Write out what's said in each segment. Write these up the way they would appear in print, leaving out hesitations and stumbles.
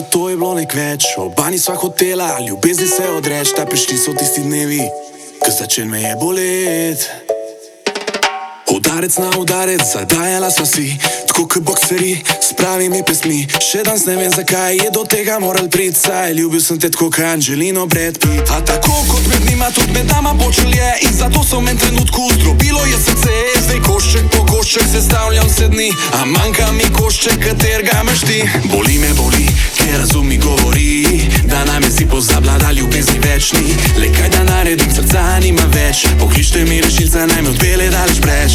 to je bilo nek več. Oba nisva hotela, ljubezni se odreč. Ta prišli so tisti dnevi, ko začel me je bolet. Udarec na udarec, zadajala sva si, tako kot bokseri, s pravimi pesmi. Še danes ne vem zakaj je do tega moral priti, saj ljubil sem te tako kot Angelino Brad Pitt. A tako kot med njima, tudi med nama počel je, in zato so men trenutku zdrobilo je srce. Zdaj košček po košček sestavljam se dni, a manjka mi košček, katerega imaš ti. Boli me boli, ker razum mi govori, da name si pozabila, da ljubezni več ni. Le kaj da naredim, srca nima več, pokličte mi rešilca, naj me odpelje daleč preč.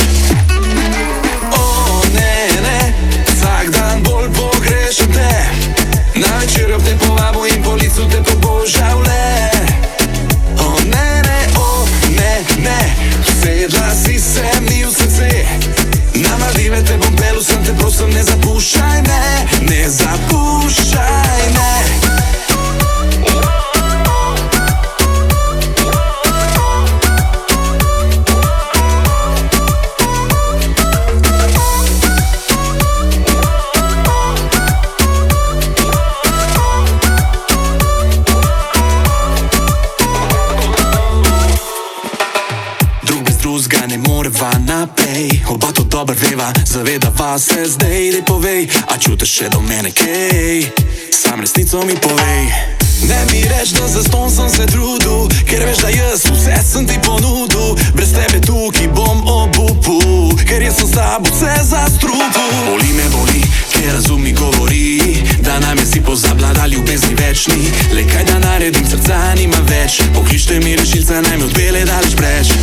O ne, ne, vsak dan bolj pogrešam te. Na večerjo te povabo in po licu te pobožal le. O ne, ne, vsedla si se mi v srce. Na Maldive te bom pelil, sem te prosim, ne zapuščaj me. Ne zapuščaj me. Drugega ne moreva naprej, oba to dobro veva, zavedava se zdaj, dej povej, a čutiš še do mene kaj? Sam resnico mi povej. Ne mi reč, da zastonj sem se trudil, ker veš, da jaz vse sem ti ponudil. Brez tebe tukaj bom obupul, ker jaz sem s tabo vse zastrupil. Boli me boli, ker razum mi govori, da name si pozabila, da ljubezni več ni. Le kaj da naredim, srca nima več, pokličte mi rešilca, naj me odpelje daleč preč.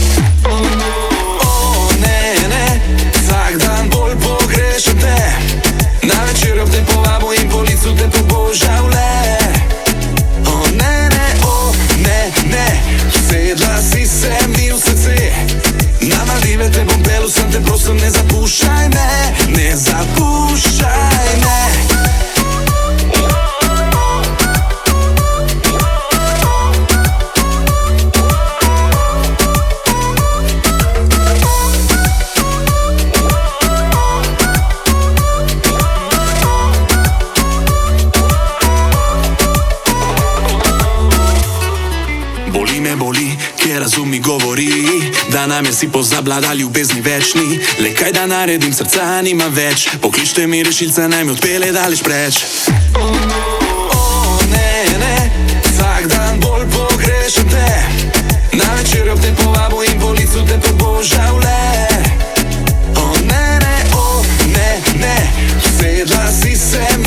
O ne, vsak dan bolj pogrešam te. Na večerjo te povabo in po licu te pobožal le. O ne, vsedla si se mi v srce. Na Maldive te bom pelil, sem te prosim, ne zapuščaj me. Ne zapuščaj me. Boli me boli, ker razum mi govori, da name si pozabila, da ljubezni več ni. Le kaj da naredim, srca nima več, pokličte mi rešilca, naj me odpelje daleč preč. O ne, vsak dan bolj pogrešam te. Na večerjo te povabo in po licu te pobožal le. O ne, vsedla si se